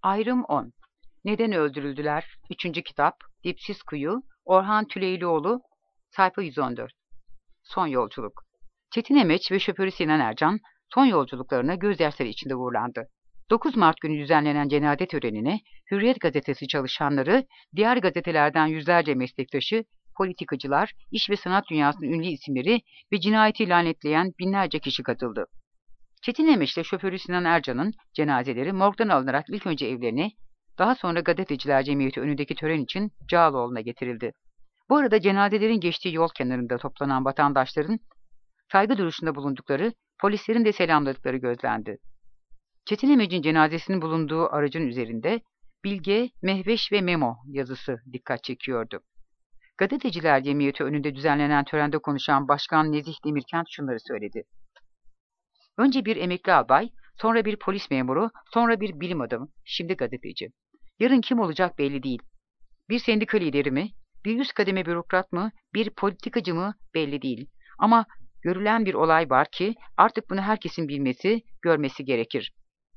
Ayrım 10. Neden öldürüldüler? 3. kitap. Dipsiz Kuyu. Orhan Tüleylioğlu. Sayfa 114. Son yolculuk. Çetin Emeç ve şoförü Sinan Ercan son yolculuklarına gözyaşları içinde uğurlandı. 9 Mart günü düzenlenen cenaze törenine Hürriyet gazetesi çalışanları, diğer gazetelerden yüzlerce meslektaşı, politikacılar, iş ve sanat dünyasının ünlü isimleri ve cinayeti lanetleyen binlerce kişi katıldı. Çetin Emeç ile şoförü Sinan Ercan'ın cenazeleri morgdan alınarak ilk önce evlerine, daha sonra Gazeteciler Cemiyeti önündeki tören için Cağaloğlu'na getirildi. Bu arada cenazelerin geçtiği yol kenarında toplanan vatandaşların saygı duruşunda bulundukları, polislerin de selamladıkları gözlendi. Çetin Emeç'in cenazesinin bulunduğu aracın üzerinde Bilge, Mehveş ve Memo yazısı dikkat çekiyordu. Gazeteciler Cemiyeti önünde düzenlenen törende konuşan Başkan Nezih Demirkent şunları söyledi. Önce bir emekli albay, sonra bir polis memuru, sonra bir bilim adamı, şimdi gazeteci. Yarın kim olacak belli değil. Bir sendika lideri mi, bir üst kademe bürokrat mı, bir politikacı mı belli değil. Ama görülen bir olay var ki artık bunu herkesin bilmesi, görmesi gerekir.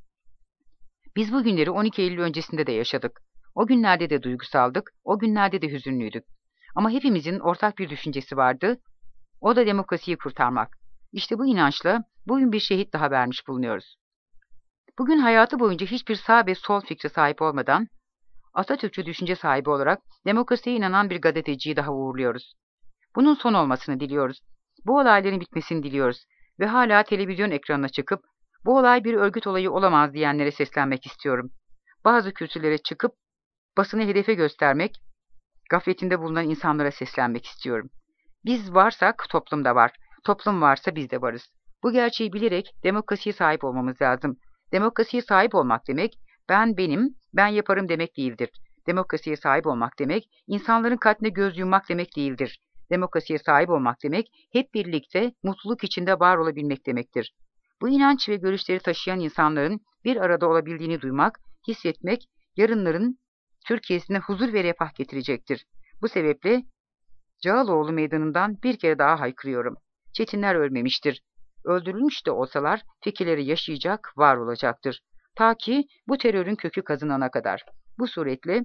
Biz bu günleri 12 Eylül öncesinde de yaşadık. O günlerde de duygusaldık, o günlerde de hüzünlüydük. Ama hepimizin ortak bir düşüncesi vardı, o da demokrasiyi kurtarmak. İşte bu inançla bugün bir şehit daha vermiş bulunuyoruz. Bugün hayatı boyunca hiçbir sağ ve sol fikre sahip olmadan, Atatürkçü düşünce sahibi olarak demokrasiye inanan bir gazeteciyi daha uğurluyoruz. Bunun son olmasını diliyoruz. Bu olayların bitmesini diliyoruz. Ve hala televizyon ekranına çıkıp, bu olay bir örgüt olayı olamaz diyenlere seslenmek istiyorum. Bazı kürsülere çıkıp, basını hedefe göstermek, gafletinde bulunan insanlara seslenmek istiyorum. Biz varsak toplum da var. Toplum varsa biz de varız. Bu gerçeği bilerek demokrasiye sahip olmamız lazım. Demokrasiye sahip olmak demek, ben benim, ben yaparım demek değildir. Demokrasiye sahip olmak demek, insanların katline göz yummak demek değildir. Demokrasiye sahip olmak demek, hep birlikte mutluluk içinde var olabilmek demektir. Bu inanç ve görüşleri taşıyan insanların bir arada olabildiğini duymak, hissetmek, yarınların Türkiye'sine huzur ve refah getirecektir. Bu sebeple Cağaloğlu meydanından bir kere daha haykırıyorum. Çetinler ölmemiştir. Öldürülmüş de olsalar fikirleri yaşayacak, var olacaktır. Ta ki bu terörün kökü kazınana kadar. Bu suretle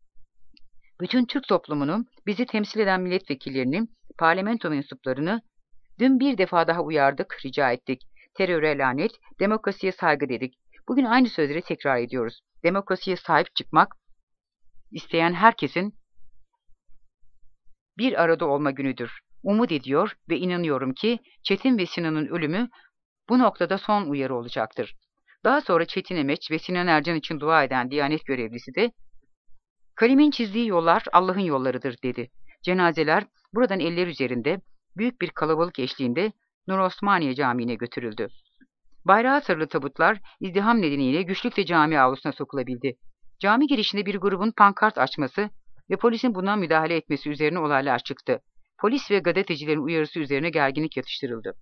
bütün Türk toplumunu, bizi temsil eden milletvekillerini, parlamento mensuplarını dün bir defa daha uyardık, rica ettik. Teröre lanet, demokrasiye saygı dedik. Bugün aynı sözleri tekrar ediyoruz. Demokrasiye sahip çıkmak isteyen herkesin bir arada olma günüdür. Umut ediyor ve inanıyorum ki Çetin ve Sinan'ın ölümü bu noktada son uyarı olacaktır. Daha sonra Çetin Emeç ve Sinan Ercan için dua eden Diyanet görevlisi de "Kalemin çizdiği yollar Allah'ın yollarıdır" dedi. Cenazeler buradan eller üzerinde büyük bir kalabalık eşliğinde Nur Osmaniye Camii'ne götürüldü. Bayrağa sarılı tabutlar izdiham nedeniyle güçlükle cami avlusuna sokulabildi. Cami girişinde bir grubun pankart açması ve polisin buna müdahale etmesi üzerine olaylar çıktı. Polis ve gazetecilerin uyarısı üzerine gerginlik yatıştırıldı.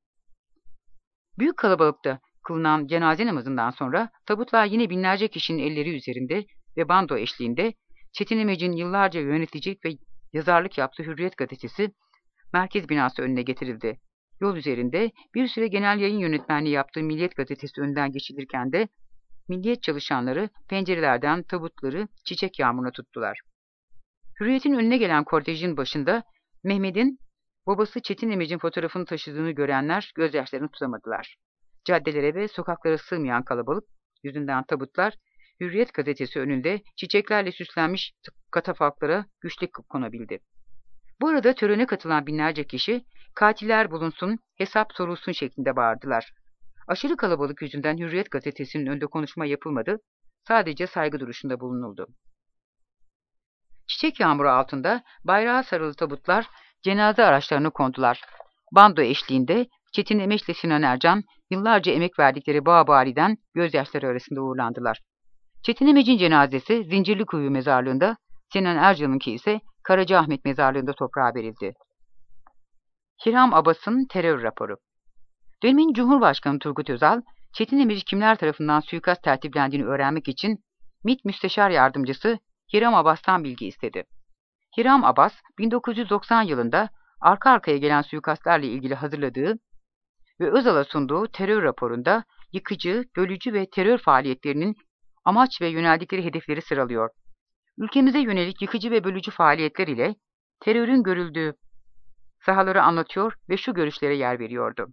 Büyük kalabalıkta kılınan cenaze namazından sonra tabutlar yine binlerce kişinin elleri üzerinde ve bando eşliğinde Çetin Emec'in yıllarca yöneticilik ve yazarlık yaptığı Hürriyet gazetesi merkez binası önüne getirildi. Yol üzerinde bir süre genel yayın yönetmenliği yaptığı Milliyet gazetesi önden geçilirken de Milliyet çalışanları pencerelerden tabutları çiçek yağmuruna tuttular. Hürriyet'in önüne gelen kortejin başında Mehmet'in babası Çetin Emec'in fotoğrafını taşıdığını görenler gözyaşlarını tutamadılar. Caddelere ve sokaklara sığmayan kalabalık yüzünden tabutlar Hürriyet gazetesi önünde çiçeklerle süslenmiş katafalklara güçlük konabildi. Bu arada törene katılan binlerce kişi katiller bulunsun, hesap sorulsun şeklinde bağırdılar. Aşırı kalabalık yüzünden Hürriyet gazetesinin önünde konuşma yapılmadı, sadece saygı duruşunda bulunuldu. Çiçek yağmuru altında bayrağa sarılı tabutlar cenaze araçlarına kondular. Bando eşliğinde Çetin Emeç ile Sinan Ercan yıllarca emek verdikleri Bağbali'den gözyaşları arasında uğurlandılar. Çetin Emec'in cenazesi Zincirlikuyu mezarlığında, Sinan Ercan'ınki ise Karacaahmet mezarlığında toprağa verildi. Hiram Abbas'ın terör raporu. Dönemin Cumhurbaşkanı Turgut Özal, Çetin Emeci kimler tarafından suikast tertiplendiğini öğrenmek için MİT Müsteşar Yardımcısı Hiram Abbas'tan bilgi istedi. Hiram Abbas, 1990 yılında arka arkaya gelen suikastlarla ilgili hazırladığı ve Özal'a sunduğu terör raporunda yıkıcı, bölücü ve terör faaliyetlerinin amaç ve yöneldikleri hedefleri sıralıyor. Ülkemize yönelik yıkıcı ve bölücü faaliyetler ile terörün görüldüğü sahaları anlatıyor ve şu görüşlere yer veriyordu.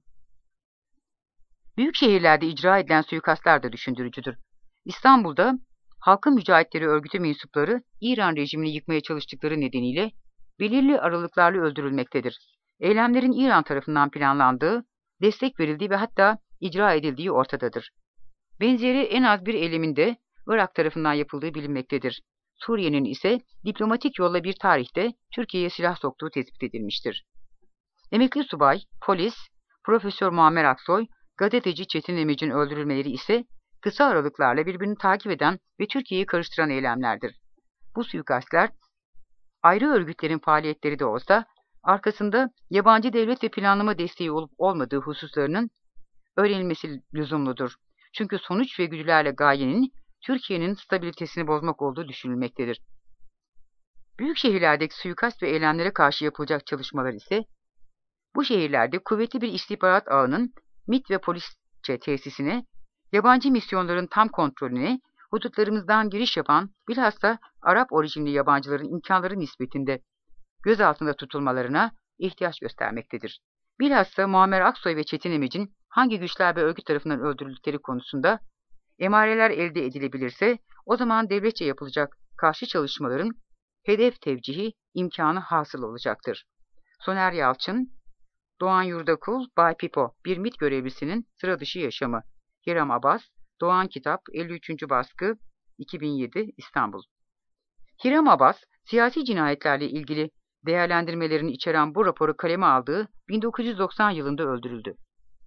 Büyük şehirlerde icra edilen suikastlar da düşündürücüdür. İstanbul'da Halkın Mücahitleri Örgütü mensupları İran rejimini yıkmaya çalıştıkları nedeniyle belirli aralıklarla öldürülmektedir. Eylemlerin İran tarafından planlandığı, destek verildiği ve hatta icra edildiği ortadadır. Benzeri en az bir eylemin de Irak tarafından yapıldığı bilinmektedir. Suriye'nin ise diplomatik yolla bir tarihte Türkiye'ye silah soktuğu tespit edilmiştir. Emekli subay, polis, Profesör Muammer Aksoy, gazeteci Çetin Emec'in öldürülmeleri ise kısa aralıklarla birbirini takip eden ve Türkiye'yi karıştıran eylemlerdir. Bu suikastler ayrı örgütlerin faaliyetleri de olsa arkasında yabancı devlet ve planlama desteği olup olmadığı hususlarının öğrenilmesi lüzumludur. Çünkü sonuç ve güdülerle gayenin Türkiye'nin stabilitesini bozmak olduğu düşünülmektedir. Büyük şehirlerdeki suikast ve eylemlere karşı yapılacak çalışmalar ise bu şehirlerde kuvvetli bir istihbarat ağının MİT ve polisçe tesisine, yabancı misyonların tam kontrolüne, hudutlarımızdan giriş yapan bilhassa Arap orijinli yabancıların imkanları nispetinde gözaltında tutulmalarına ihtiyaç göstermektedir. Bilhassa Muammer Aksoy ve Çetin Emec'in hangi güçler ve örgüt tarafından öldürüldükleri konusunda emareler elde edilebilirse o zaman devletçe yapılacak karşı çalışmaların hedef tevcihi imkanı hasıl olacaktır. Soner Yalçın, Doğan Yurdakul, Bay Pipo, bir MİT görevlisinin sıra dışı yaşamı. Hiram Abbas, Doğan Kitap, 53. baskı, 2007, İstanbul. Hiram Abbas, siyasi cinayetlerle ilgili değerlendirmelerini içeren bu raporu kaleme aldığı 1990 yılında öldürüldü.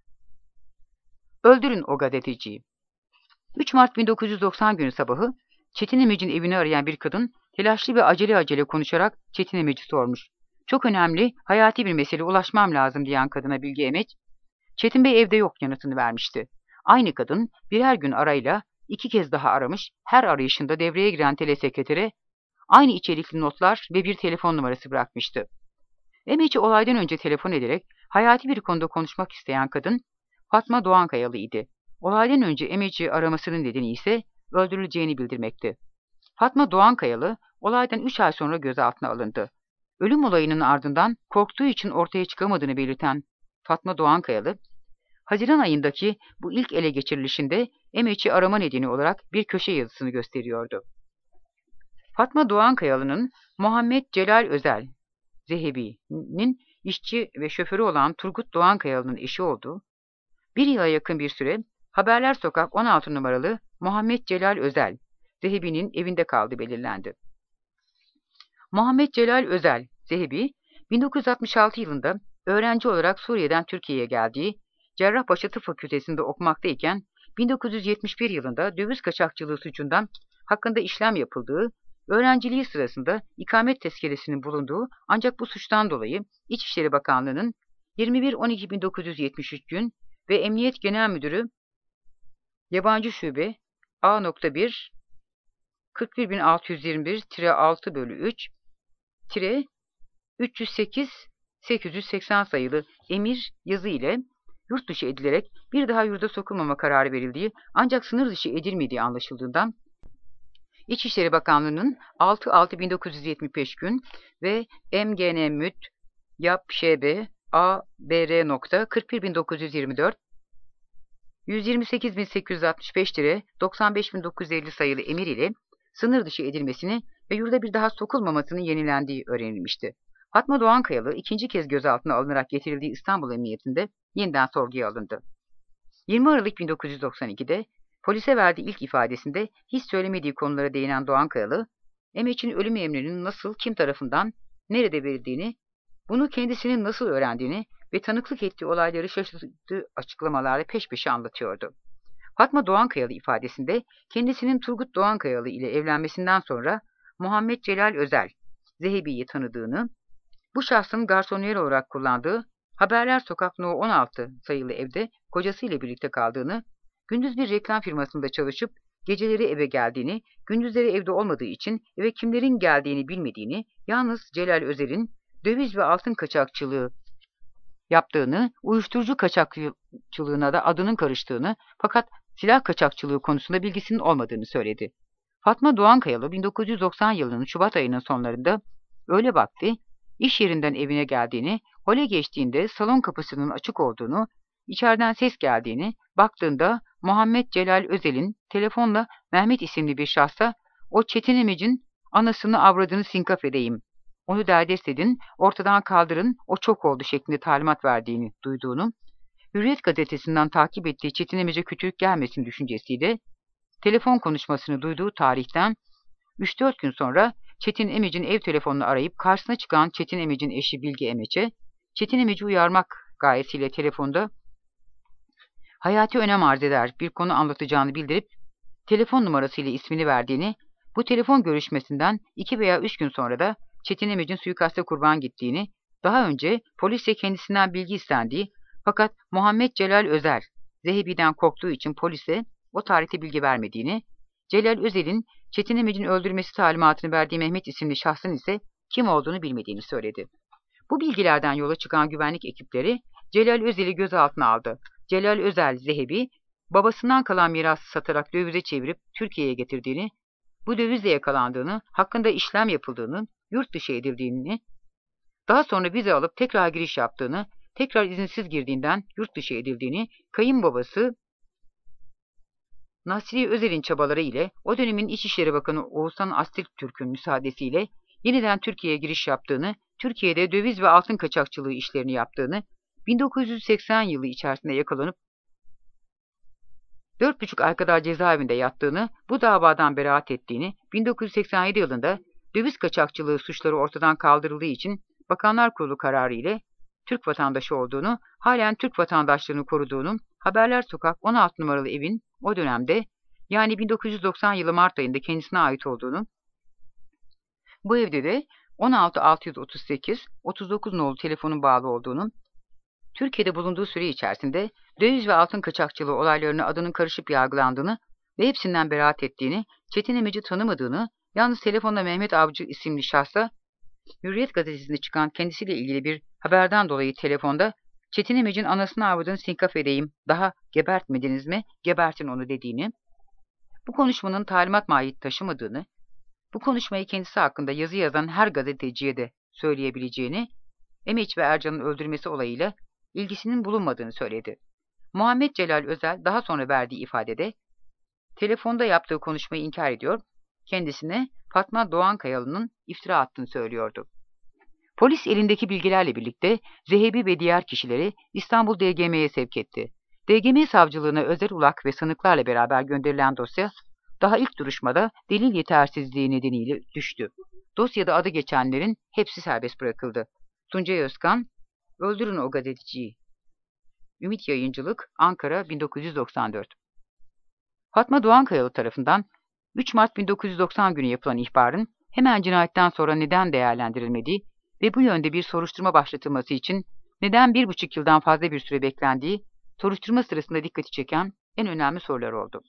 Öldürün o gazeteciyi. 3 Mart 1990 günü sabahı Çetin Emec'in evini arayan bir kadın telaşlı ve acele konuşarak Çetin Emec'i sormuş. Çok önemli, hayati bir mesele, ulaşmam lazım diyen kadına Bilge Emeç, Çetin Bey evde yok yanıtını vermişti. Aynı kadın birer gün arayla 2 kez daha aramış, her arayışında devreye giren telesekretere aynı içerikli notlar ve bir telefon numarası bırakmıştı. Emeç'e olaydan önce telefon ederek hayati bir konuda konuşmak isteyen kadın Fatma Doğankayalı idi. Olaydan önce Emeç'i aramasının nedeni ise öldürüleceğini bildirmekti. Fatma Doğankayalı olaydan 3 ay sonra gözaltına alındı. Ölüm olayının ardından korktuğu için ortaya çıkamadığını belirten Fatma Doğankayalı, Haziran ayındaki bu ilk ele geçirilişinde Emeç'i arama nedeni olarak bir köşe yazısını gösteriyordu. Fatma Doğankayalı'nın Muhammed Celal Özel, Zehebi'nin işçi ve şoförü olan Turgut Doğankayalı'nın eşi olduğu, bir yıla yakın bir süre Haberler Sokak 16 numaralı Muhammed Celal Özel, Zehebi'nin evinde kaldığı belirlendi. Muhammed Celal Özel, Zehebi, 1966 yılında öğrenci olarak Suriye'den Türkiye'ye geldiği, Cerrahpaşa Tıp Fakültesi'nde okumaktayken, 1971 yılında döviz kaçakçılığı suçundan hakkında işlem yapıldığı, öğrenciliği sırasında ikamet tezkeresinin bulunduğu ancak bu suçtan dolayı İçişleri Bakanlığı'nın 21.12.1973 gün ve Emniyet Genel Müdürü Yabancı Şube A.1 41621-6-3-308-880 sayılı emir yazı ile yurt dışı edilerek bir daha yurda sokulmama kararı verildiği ancak sınır dışı edilmediği anlaşıldığından İçişleri Bakanlığı'nın 6.6.1975 gün ve MGN Müd Yap ŞB ABR.41924 128.865-95.950 sayılı emir ile sınır dışı edilmesini ve yurda bir daha sokulmamasının yenilendiği öğrenilmişti. Fatma Doğankayalı ikinci kez gözaltına alınarak getirildiği İstanbul Emniyetinde yeniden sorguya alındı. 20 Aralık 1992'de polise verdiği ilk ifadesinde hiç söylemediği konulara değinen Doğankayalı, Emeç'in ölüm emrinin nasıl, kim tarafından, nerede verildiğini, bunu kendisinin nasıl öğrendiğini ve tanıklık ettiği olayları şaşırtıcı açıklamalarla peş peşe anlatıyordu. Fatma Doğankayalı ifadesinde kendisinin Turgut Doğankayalı ile evlenmesinden sonra Muhammed Celal Özel, Zehebi'yi tanıdığını, bu şahsın garsoniyer olarak kullandığı Haberler Sokak No 16 sayılı evde kocasıyla birlikte kaldığını, gündüz bir reklam firmasında çalışıp geceleri eve geldiğini, gündüzleri evde olmadığı için eve kimlerin geldiğini bilmediğini, yalnız Celal Özel'in döviz ve altın kaçakçılığı yaptığını, uyuşturucu kaçakçılığına da adının karıştığını, fakat silah kaçakçılığı konusunda bilgisinin olmadığını söyledi. Fatma Doğankayalı 1990 yılının Şubat ayının sonlarında öğle vakti iş yerinden evine geldiğini, hole geçtiğinde salon kapısının açık olduğunu, içeriden ses geldiğini, baktığında Muhammed Celal Özel'in telefonla Mehmet isimli bir şahsa o Çetin İmec'in anasını avradını sinkaf edeyim, onu derdest edin, ortadan kaldırın, o çok oldu şeklinde talimat verdiğini duyduğunu, Hürriyet gazetesinden takip ettiği Çetin İmec'e kötülük gelmesin düşüncesiyle telefon konuşmasını duyduğu tarihten 3-4 gün sonra Çetin Emec'in ev telefonunu arayıp karşısına çıkan Çetin Emec'in eşi Bilge Emec'e Çetin Emec'i uyarmak gayesiyle telefonda hayati önem arz eder bir konu anlatacağını bildirip telefon numarasıyla ismini verdiğini, bu telefon görüşmesinden 2 veya 3 gün sonra da Çetin Emec'in suikaste kurban gittiğini, daha önce polisle kendisinden bilgi istendiği fakat Muhammed Celal Özer, Zehebi'den korktuğu için polise o tarihte bilgi vermediğini, Celal Özel'in Çetin Emec'in öldürmesi talimatını verdiği Mehmet isimli şahsın ise kim olduğunu bilmediğini söyledi. Bu bilgilerden yola çıkan güvenlik ekipleri Celal Özel'i gözaltına aldı. Celal Özel Zehebi, babasından kalan mirası satarak dövize çevirip Türkiye'ye getirdiğini, bu dövizle yakalandığını, hakkında işlem yapıldığını, yurt dışı edildiğini, daha sonra vize alıp tekrar giriş yaptığını, tekrar izinsiz girdiğinden yurt dışı edildiğini, kayınbabası Nasri Özel'in çabaları ile o dönemin İçişleri Bakanı Oğuzhan Astürk'ün müsaadesiyle yeniden Türkiye'ye giriş yaptığını, Türkiye'de döviz ve altın kaçakçılığı işlerini yaptığını, 1980 yılı içerisinde yakalanıp 4,5 ay kadar cezaevinde yattığını, bu davadan beraat ettiğini, 1987 yılında döviz kaçakçılığı suçları ortadan kaldırıldığı için Bakanlar Kurulu kararı ile Türk vatandaşı olduğunu, halen Türk vatandaşlığını koruduğunu, Haberler Sokak 16 numaralı evin o dönemde, yani 1990 yılı Mart ayında kendisine ait olduğunu, bu evde de 16638 39 nolu telefonun bağlı olduğunu, Türkiye'de bulunduğu süre içerisinde döviz ve altın kaçakçılığı olaylarına adının karışıp yargılandığını ve hepsinden beraat ettiğini, Çetin Emec'i tanımadığını, yalnız telefonda Mehmet Avcı isimli şahsa Hürriyet gazetesinde çıkan kendisiyle ilgili bir haberden dolayı telefonda Çetin Emec'in anasını avradını sinkaf edeyim, daha gebertmediniz mi, gebertin onu dediğini, bu konuşmanın talimat mahiyeti taşımadığını, bu konuşmayı kendisi hakkında yazı yazan her gazeteciye de söyleyebileceğini, Emeç ve Ercan'ın öldürülmesi olayıyla ilgisinin bulunmadığını söyledi. Muhammed Celal Özel daha sonra verdiği ifadede telefonda yaptığı konuşmayı inkar ediyor, kendisine Fatma Doğankayalı'nın iftira attığını söylüyordu. Polis elindeki bilgilerle birlikte Zehebi ve diğer kişileri İstanbul DGM'ye sevk etti. DGM savcılığına özel ulak ve sanıklarla beraber gönderilen dosya, daha ilk duruşmada delil yetersizliği nedeniyle düştü. Dosyada adı geçenlerin hepsi serbest bırakıldı. Tuncay Özkan, Öldürün o gazeteciyi. Ümit Yayıncılık, Ankara 1994. Fatma Doğankayalı tarafından 3 Mart 1990 günü yapılan ihbarın hemen cinayetten sonra neden değerlendirilmediği ve bu yönde bir soruşturma başlatılması için neden 1,5 yıldan fazla bir süre beklendiği soruşturma sırasında dikkati çeken en önemli sorular oldu.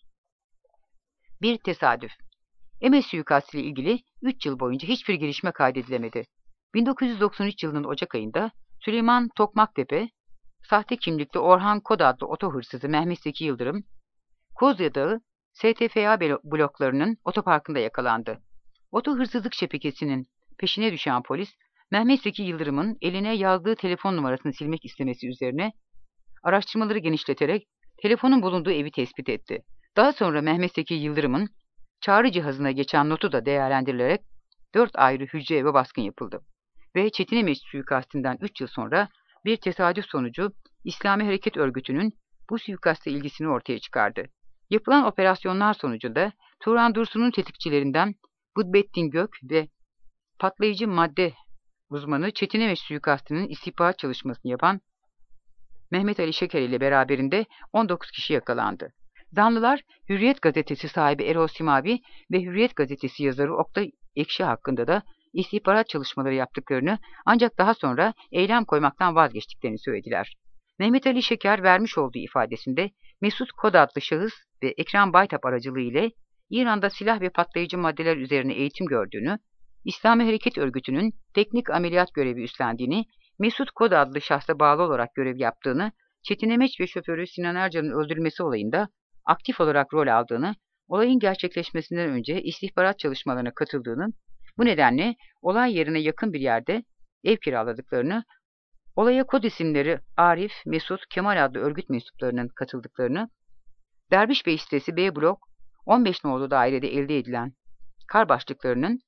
Bir tesadüf. Emeç suikastı ile ilgili 3 yıl boyunca hiçbir gelişme kaydedilemedi. 1993 yılının Ocak ayında Süleyman Tokmaktepe, sahte kimlikli Orhan Kod adlı oto hırsızı Mehmet Zeki Yıldırım, Kozya Dağı STFA bloklarının otoparkında yakalandı. Oto hırsızlık şebekesinin peşine düşen polis, Mehmet Zeki Yıldırım'ın eline yazdığı telefon numarasını silmek istemesi üzerine araştırmaları genişleterek telefonun bulunduğu evi tespit etti. Daha sonra Mehmet Zeki Yıldırım'ın çağrı cihazına geçen notu da değerlendirilerek 4 ayrı hücre eve baskın yapıldı. Ve Çetin Emeç suikastinden 3 yıl sonra bir tesadüf sonucu İslami Hareket Örgütü'nün bu suikaste ilgisini ortaya çıkardı. Yapılan operasyonlar sonucunda Turan Dursun'un tetikçilerinden Budbettin Gök ve patlayıcı madde uzmanı Çetin Emeç suikastının istihbarat çalışmasını yapan Mehmet Ali Şeker ile beraberinde 19 kişi yakalandı. Zanlılar Hürriyet gazetesi sahibi Erol Simavi ve Hürriyet gazetesi yazarı Oktay Ekşi hakkında da istihbarat çalışmaları yaptıklarını ancak daha sonra eylem koymaktan vazgeçtiklerini söylediler. Mehmet Ali Şeker vermiş olduğu ifadesinde Mesut Kod adlı şahıs ve Ekrem Baytap aracılığı ile İran'da silah ve patlayıcı maddeler üzerine eğitim gördüğünü, İslami Hareket Örgütü'nün teknik ameliyat görevi üstlendiğini, Mesut Kod adlı şahsa bağlı olarak görev yaptığını, Çetin Emeç ve şoförü Sinan Ercan'ın öldürülmesi olayında aktif olarak rol aldığını, olayın gerçekleşmesinden önce istihbarat çalışmalarına katıldığını, bu nedenle olay yerine yakın bir yerde ev kiraladıklarını, olaya kod isimleri Arif, Mesut, Kemal adlı örgüt mensuplarının katıldıklarını, Derviş Bey sitesi B blok 15 nolu dairede elde edilen kar başlıklarının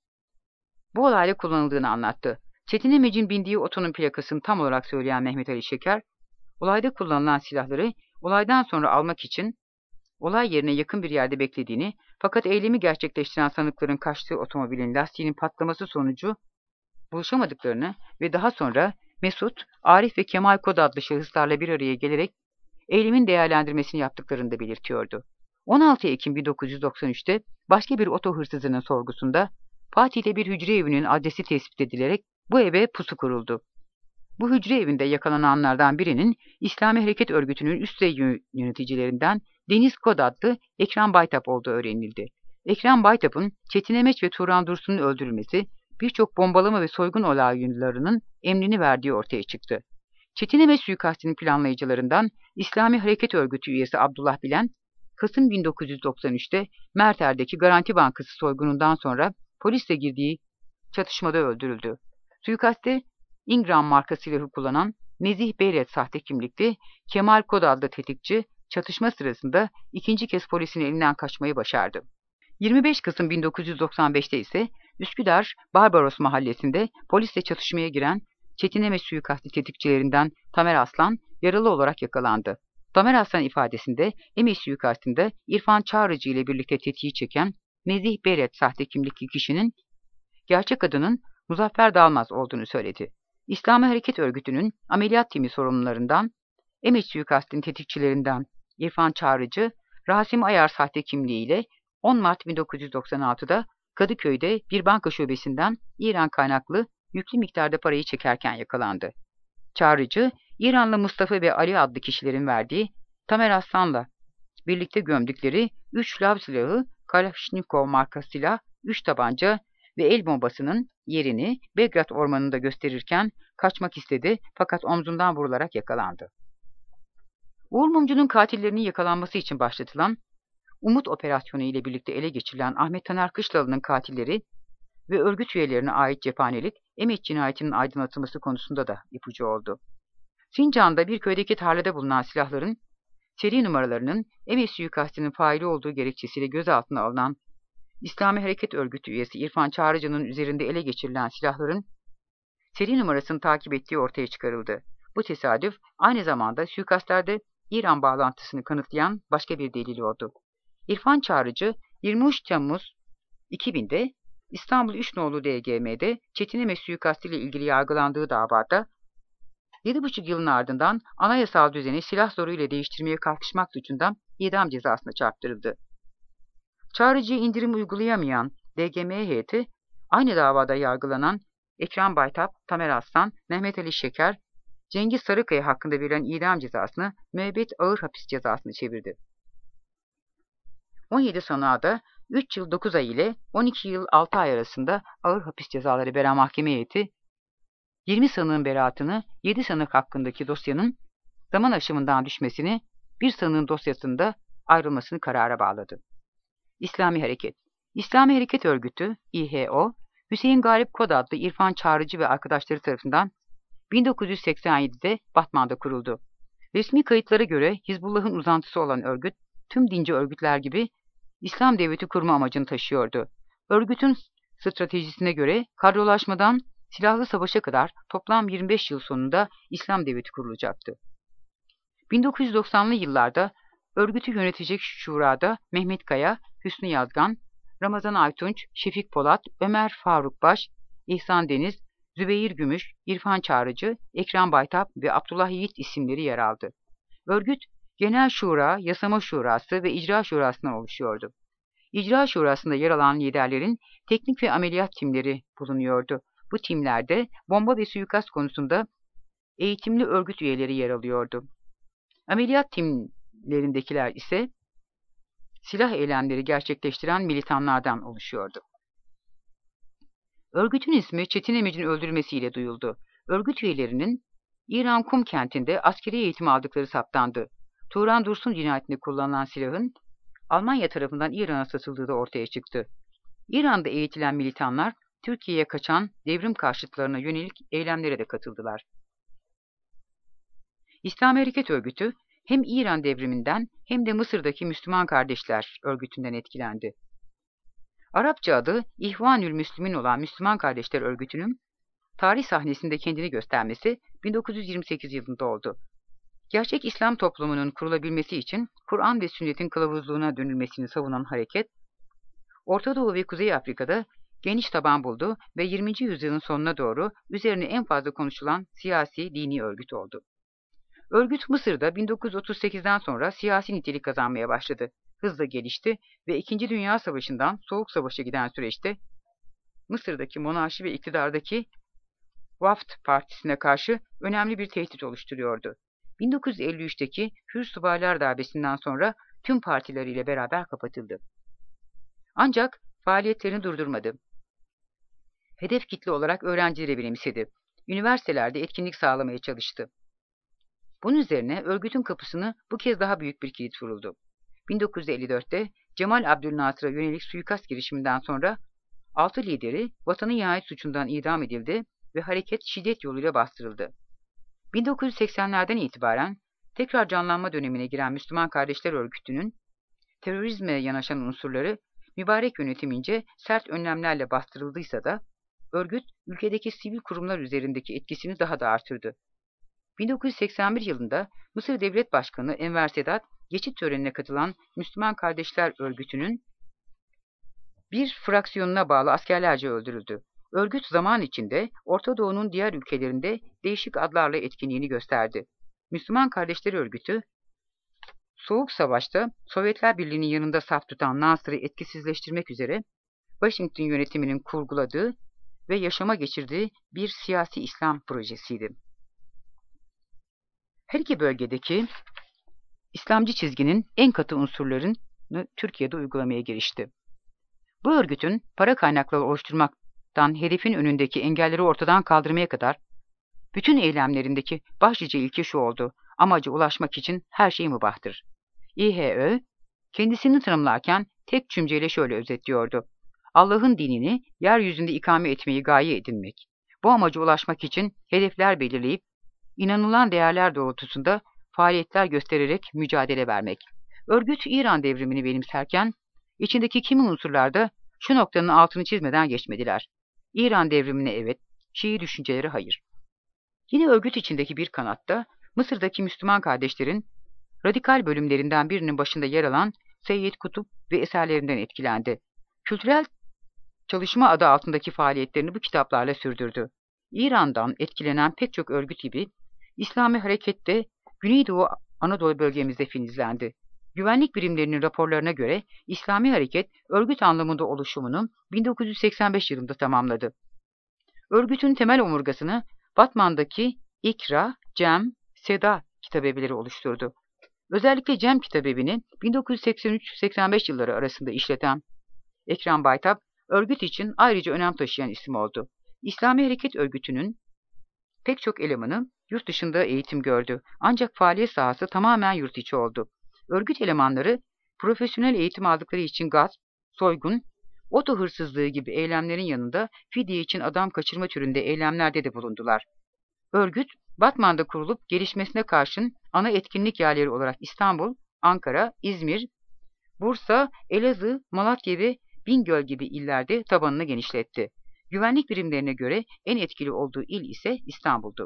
bu olayda kullanıldığını anlattı. Çetin Emec'in bindiği otonun plakasını tam olarak söyleyen Mehmet Ali Şeker, olayda kullanılan silahları olaydan sonra almak için olay yerine yakın bir yerde beklediğini, fakat eylemi gerçekleştiren sanıkların kaçtığı otomobilin lastiğinin patlaması sonucu buluşamadıklarını ve daha sonra Mesut, Arif ve Kemal Kod adlı şahıslarla bir araya gelerek eylemin değerlendirmesini yaptıklarını da belirtiyordu. 16 Ekim 1993'te başka bir oto hırsızının sorgusunda Fatih'te bir hücre evinin adresi tespit edilerek bu eve pusu kuruldu. Bu hücre evinde yakalananlardan birinin İslami Hareket Örgütü'nün üst düzey yöneticilerinden Deniz Kod adlı Ekrem Baytap olduğu öğrenildi. Ekrem Baytap'ın Çetin Emeç ve Turan Dursun'un öldürülmesi, birçok bombalama ve soygun olaylarının emrini verdiği ortaya çıktı. Çetin Emeç suikastinin planlayıcılarından İslami Hareket Örgütü üyesi Abdullah Bilen, Kasım 1993'te Merter'deki Garanti Bankası soygunundan sonra polisle girdiği çatışmada öldürüldü. Suikaste Ingram marka silahı kullanan Nezih Beyret sahte kimlikli Kemal Kod adlı tetikçi çatışma sırasında ikinci kez polisin elinden kaçmayı başardı. 25 Kasım 1995'te ise Üsküdar Barbaros mahallesinde polisle çatışmaya giren Çetin Emeç suikastı tetikçilerinden Tamer Aslan yaralı olarak yakalandı. Tamer Aslan ifadesinde Emeç suikastinde İrfan Çağrıcı ile birlikte tetiği çeken Nezih Beyret sahte kimlikli kişinin gerçek adının Muzaffer Dalmaz olduğunu söyledi. İslami Hareket Örgütü'nün ameliyat timi sorumlularından, Emeç suikastinin tetikçilerinden İrfan Çağrıcı, Rasim Ayar sahte kimliğiyle 10 Mart 1996'da Kadıköy'de bir banka şubesinden İran kaynaklı yüklü miktarda parayı çekerken yakalandı. Çağrıcı, İranlı Mustafa ve Ali adlı kişilerin verdiği Tamer Aslan'la birlikte gömdükleri 3 lav silahı, Kalashnikov marka silah, 3 tabanca ve el bombasının yerini Belgrad ormanında gösterirken kaçmak istedi fakat omzundan vurularak yakalandı. Uğur Mumcu'nun katillerinin yakalanması için başlatılan Umut operasyonu ile birlikte ele geçirilen Ahmet Taner Kışlalı'nın katilleri ve örgüt üyelerine ait cephanelik Emeç cinayetinin aydınlatılması konusunda da ipucu oldu. Sincan'da bir köydeki tarlada bulunan silahların seri numaralarının Emeç suikastinin faili olduğu gerekçesiyle gözaltına alınan İslami Hareket Örgütü üyesi İrfan Çağrıcı'nın üzerinde ele geçirilen silahların seri numarasını takip ettiği ortaya çıkarıldı. Bu tesadüf aynı zamanda suikastlerde İran bağlantısını kanıtlayan başka bir delil oldu. İrfan Çağrıcı 23 Temmuz 2000'de İstanbul 3 nolu DGM'de Çetin Emeç suikastı ile ilgili yargılandığı davada 7,5 yılın ardından anayasal düzeni silah zoruyla değiştirmeye kalkışmak suçundan idam cezasına çarptırıldı. Çağrıcı'ya indirim uygulayamayan DGM heyeti aynı davada yargılanan Ekrem Baytap, Tamer Aslan, Mehmet Ali Şeker, Cengiz Sarıkaya hakkında verilen idam cezasını müebbet ağır hapis cezasına çevirdi. 17 sanığa da 3 yıl 9 ay ile 12 yıl 6 ay arasında ağır hapis cezaları veren mahkeme heyeti, 20 sanığın beraatını, 7 sanık hakkındaki dosyanın zaman aşımından düşmesini, bir sanığın dosyasında ayrılmasını karara bağladı. İslami Hareket İslami Hareket Örgütü, İHO, Hüseyin Galip Kod adlı İrfan Çağrıcı ve arkadaşları tarafından 1987'de Batman'da kuruldu. Resmi kayıtlara göre Hizbullah'ın uzantısı olan örgüt, tüm dinci örgütler gibi İslam devleti kurma amacını taşıyordu. Örgütün stratejisine göre kadrolaşmadan silahlı savaşa kadar toplam 25 yıl sonunda İslam devleti kurulacaktı. 1990'lı yıllarda örgütü yönetecek şurada Mehmet Kaya, Hüsnü Yazgan, Ramazan Aytunç, Şefik Polat, Ömer Faruk Baş, İhsan Deniz, Zübeyir Gümüş, İrfan Çağrıcı, Ekrem Baytap ve Abdullah Yiğit isimleri yer aldı. Örgüt, Genel Şura, Yasama Şurası ve İcra Şurası'ndan oluşuyordu. İcra Şurası'nda yer alan liderlerin teknik ve ameliyat timleri bulunuyordu. Bu timlerde bomba ve suikast konusunda eğitimli örgüt üyeleri yer alıyordu. Ameliyat timlerindekiler ise silah eylemleri gerçekleştiren militanlardan oluşuyordu. Örgütün ismi Çetin Emec'in öldürülmesiyle duyuldu. Örgüt üyelerinin İran Kum kentinde askeri eğitim aldıkları saptandı. Turan Dursun cinayetinde kullanılan silahın Almanya tarafından İran'a satıldığı da ortaya çıktı. İran'da eğitilen militanlar, Türkiye'ye kaçan devrim karşıtlarına yönelik eylemlere de katıldılar. İslam Hareket Örgütü, hem İran devriminden hem de Mısır'daki Müslüman Kardeşler Örgütü'nden etkilendi. Arapça adı İhvanül Müslümin olan Müslüman Kardeşler Örgütü'nün tarih sahnesinde kendini göstermesi 1928 yılında oldu. Gerçek İslam toplumunun kurulabilmesi için Kur'an ve sünnetin kılavuzluğuna dönülmesini savunan hareket, Orta Doğu ve Kuzey Afrika'da geniş taban buldu ve 20. yüzyılın sonuna doğru üzerine en fazla konuşulan siyasi dini örgüt oldu. Örgüt Mısır'da 1938'den sonra siyasi nitelik kazanmaya başladı, hızla gelişti ve 2. Dünya Savaşı'ndan Soğuk Savaş'a giden süreçte Mısır'daki monarşi ve iktidardaki Waft Partisi'ne karşı önemli bir tehdit oluşturuyordu. 1953'teki Hür Subaylar Darbesi'nden sonra tüm partileriyle beraber kapatıldı. Ancak faaliyetlerini durdurmadı. Hedef kitle olarak öğrencileri benimsedi. Üniversitelerde etkinlik sağlamaya çalıştı. Bunun üzerine örgütün kapısını bu kez daha büyük bir kilit vuruldu. 1954'te Cemal Abdülnasır'a yönelik suikast girişiminden sonra 6 lideri vatanı ihanet suçundan idam edildi ve hareket şiddet yoluyla bastırıldı. 1980'lerden itibaren tekrar canlanma dönemine giren Müslüman Kardeşler Örgütü'nün terörizme yanaşan unsurları mübarek yönetimince sert önlemlerle bastırıldıysa da örgüt ülkedeki sivil kurumlar üzerindeki etkisini daha da artırdı. 1981 yılında Mısır Devlet Başkanı Enver Sedat geçit törenine katılan Müslüman Kardeşler Örgütü'nün bir fraksiyonuna bağlı askerlerce öldürüldü. Örgüt zaman içinde Orta Doğu'nun diğer ülkelerinde değişik adlarla etkinliğini gösterdi. Müslüman Kardeşler Örgütü, Soğuk Savaş'ta Sovyetler Birliği'nin yanında saf tutan Nasır'ı etkisizleştirmek üzere Washington yönetiminin kurguladığı ve yaşama geçirdiği bir siyasi İslam projesiydi. Her iki bölgedeki İslamcı çizginin en katı unsurlarını Türkiye'de uygulamaya girişti. Bu örgütün para kaynakları oluşturmaktan hedefin önündeki engelleri ortadan kaldırmaya kadar bütün eylemlerindeki başlıca ilke şu oldu: amaca ulaşmak için her şey mübahtır. İHÖ kendisini tanımlarken tek cümleyle şöyle özetliyordu: Allah'ın dinini yeryüzünde ikame etmeyi gaye edinmek. Bu amaca ulaşmak için hedefler belirleyip inanılan değerler doğrultusunda faaliyetler göstererek mücadele vermek. Örgüt İran devrimini benimserken içindeki kimi unsurlar da şu noktanın altını çizmeden geçmediler: İran devrimine evet, Şii düşünceleri hayır. Yine örgüt içindeki bir kanatta Mısır'daki Müslüman kardeşlerin radikal bölümlerinden birinin başında yer alan Seyyid Kutup ve eserlerinden etkilendi. Kültürel çalışma adı altındaki faaliyetlerini bu kitaplarla sürdürdü. İran'dan etkilenen pek çok örgüt gibi İslami hareket de Güneydoğu Anadolu bölgemizde filizlendi. Güvenlik birimlerinin raporlarına göre İslami hareket örgüt anlamında oluşumunu 1985 yılında tamamladı. Örgütün temel omurgasını Batman'daki İkra, Cem, Seda kitabevileri oluşturdu. Özellikle Cem kitabevini 1983-85 yılları arasında işleten Ekrem Baytap, örgüt için ayrıca önem taşıyan isim oldu. İslami Hareket Örgütü'nün pek çok elemanı yurt dışında eğitim gördü. Ancak faaliyet sahası tamamen yurt içi oldu. Örgüt elemanları profesyonel eğitim aldıkları için gasp, soygun, oto hırsızlığı gibi eylemlerin yanında fidye için adam kaçırma türünde eylemlerde de bulundular. Örgüt, Batman'da kurulup gelişmesine karşın ana etkinlik yerleri olarak İstanbul, Ankara, İzmir, Bursa, Elazığ, Malatya ve Bingöl gibi illerde tabanını genişletti. Güvenlik birimlerine göre en etkili olduğu il ise İstanbul'du.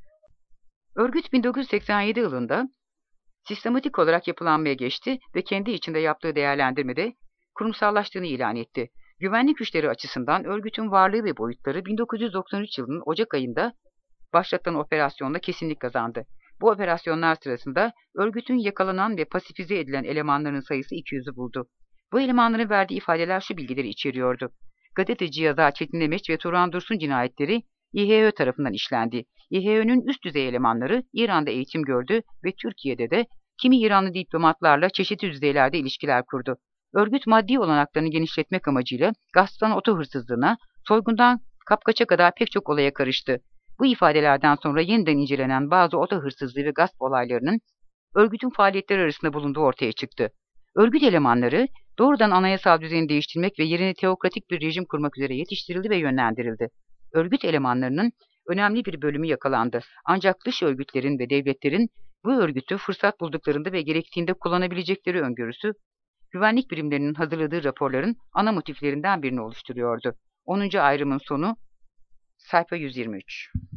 Örgüt 1987 yılında sistematik olarak yapılanmaya geçti ve kendi içinde yaptığı değerlendirmede kurumsallaştığını ilan etti. Güvenlik güçleri açısından örgütün varlığı ve boyutları 1993 yılının Ocak ayında başlatılan operasyonla kesinlik kazandı. Bu operasyonlar sırasında örgütün yakalanan ve pasifize edilen elemanların sayısı 200'ü buldu. Bu elemanların verdiği ifadeler şu bilgileri içeriyordu: Gazeteci yazar Çetin Demeç ve Turan Dursun cinayetleri İHÖ tarafından işlendi. İHÖ'nün üst düzey elemanları İran'da eğitim gördü ve Türkiye'de de kimi İranlı diplomatlarla çeşitli düzeylerde ilişkiler kurdu. Örgüt maddi olanaklarını genişletmek amacıyla gasptan oto hırsızlığına, soygundan kapkaça kadar pek çok olaya karıştı. Bu ifadelerden sonra yeniden incelenen bazı oto hırsızlığı ve gasp olaylarının örgütün faaliyetleri arasında bulunduğu ortaya çıktı. Örgüt elemanları doğrudan anayasal düzeni değiştirmek ve yerine teokratik bir rejim kurmak üzere yetiştirildi ve yönlendirildi. Örgüt elemanlarının önemli bir bölümü yakalandı. Ancak dış örgütlerin ve devletlerin bu örgütü fırsat bulduklarında ve gerektiğinde kullanabilecekleri öngörüsü, güvenlik birimlerinin hazırladığı raporların ana motiflerinden birini oluşturuyordu. 10. ayrımın sonu, sayfa 123.